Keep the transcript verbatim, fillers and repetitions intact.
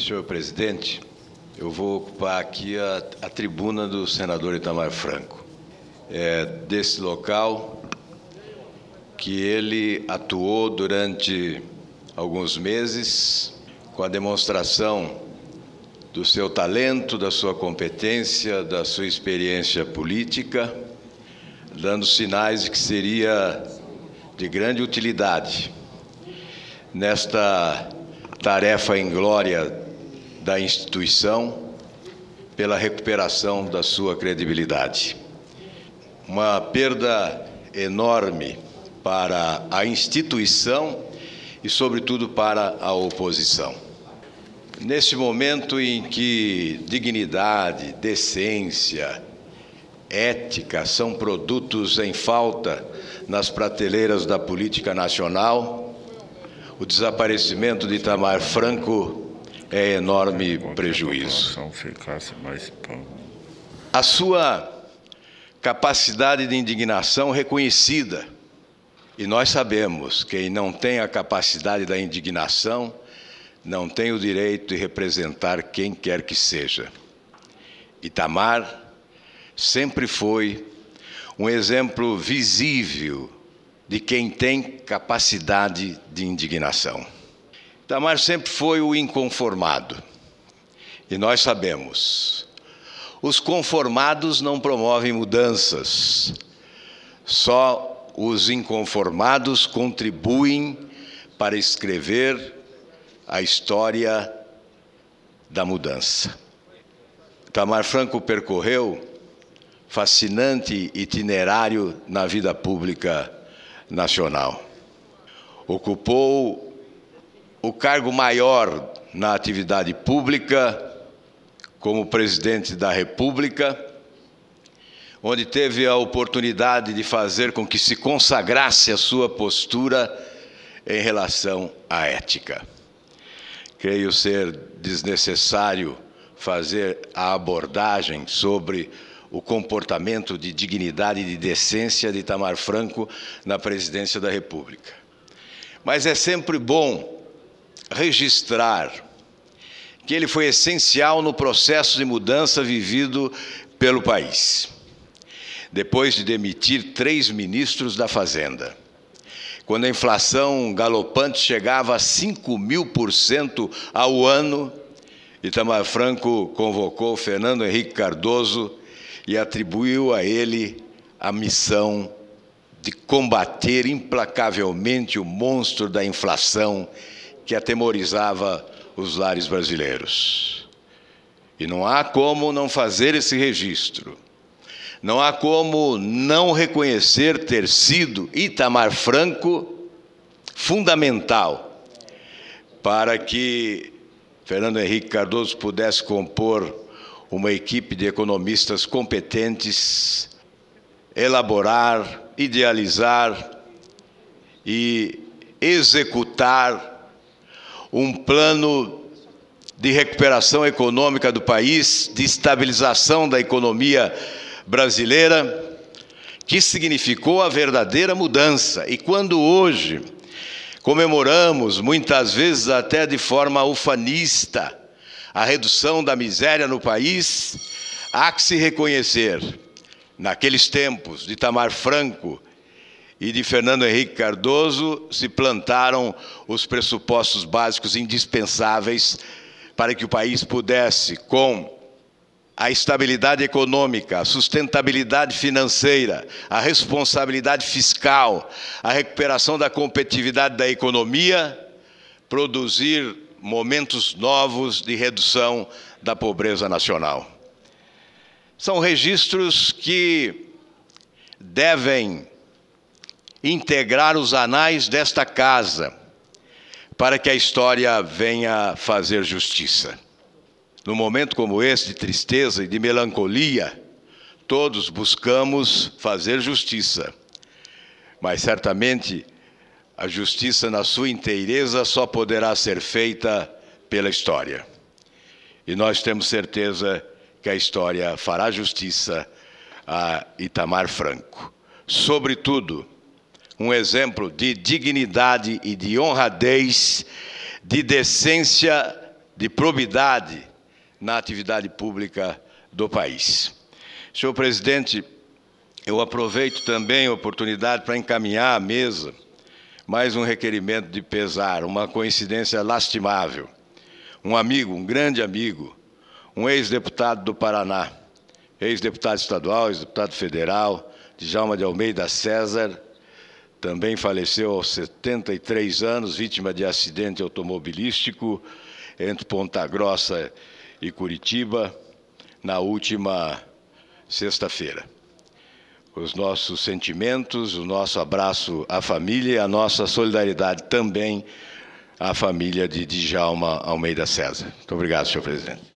Senhor presidente, eu vou ocupar aqui a, a tribuna do senador Itamar Franco. É desse local que ele atuou durante alguns meses com a demonstração do seu talento, da sua competência, da sua experiência política, dando sinais de que seria de grande utilidade nesta tarefa inglória da instituição pela recuperação da sua credibilidade. Uma perda enorme para a instituição e, sobretudo, para a oposição. Neste momento em que dignidade, decência, ética são produtos em falta nas prateleiras da política nacional, o desaparecimento de Itamar Franco é enorme prejuízo. A sua capacidade de indignação reconhecida, e nós sabemos que quem não tem a capacidade da indignação não tem o direito de representar quem quer que seja. Itamar sempre foi um exemplo visível de quem tem capacidade de indignação. Itamar sempre foi o inconformado. E nós sabemos, os conformados não promovem mudanças. Só os inconformados contribuem para escrever a história da mudança. Itamar Franco percorreu fascinante itinerário na vida pública nacional. Ocupou o cargo maior na atividade pública como presidente da República, onde teve a oportunidade de fazer com que se consagrasse a sua postura em relação à ética. Creio ser desnecessário fazer a abordagem sobre o comportamento de dignidade e de decência de Itamar Franco na presidência da República. Mas é sempre bom registrar que ele foi essencial no processo de mudança vivido pelo país. Depois de demitir três ministros da Fazenda, quando a inflação galopante chegava a cinco mil por cento ao ano, Itamar Franco convocou Fernando Henrique Cardoso e atribuiu a ele a missão de combater implacavelmente o monstro da inflação que atemorizava os lares brasileiros. E não há como não fazer esse registro. Não há como não reconhecer ter sido Itamar Franco fundamental para que Fernando Henrique Cardoso pudesse compor uma equipe de economistas competentes, elaborar, idealizar e executar um plano de recuperação econômica do país, de estabilização da economia brasileira, que significou a verdadeira mudança. E quando hoje comemoramos, muitas vezes até de forma ufanista, a redução da miséria no país, há que se reconhecer, naqueles tempos de Itamar Franco e de Fernando Henrique Cardoso, se plantaram os pressupostos básicos indispensáveis para que o país pudesse, com a estabilidade econômica, a sustentabilidade financeira, a responsabilidade fiscal, a recuperação da competitividade da economia, produzir momentos novos de redução da pobreza nacional. São registros que devem integrar os anais desta casa para que a história venha fazer justiça. Num momento como esse de tristeza e de melancolia, todos buscamos fazer justiça, mas certamente a justiça na sua inteireza só poderá ser feita pela história. E nós temos certeza que a história fará justiça a Itamar Franco. Sobretudo, um exemplo de dignidade e de honradez, de decência de probidade na atividade pública do país. Senhor presidente, eu aproveito também a oportunidade para encaminhar à mesa mais um requerimento de pesar, uma coincidência lastimável. Um amigo, um grande amigo, um ex-deputado do Paraná, ex-deputado estadual, ex-deputado federal, Djalma de Almeida César, também faleceu aos setenta e três anos, vítima de acidente automobilístico entre Ponta Grossa e Curitiba, na última sexta-feira. Os nossos sentimentos, o nosso abraço à família e a nossa solidariedade também à família de Djalma Almeida César. Muito obrigado, senhor presidente.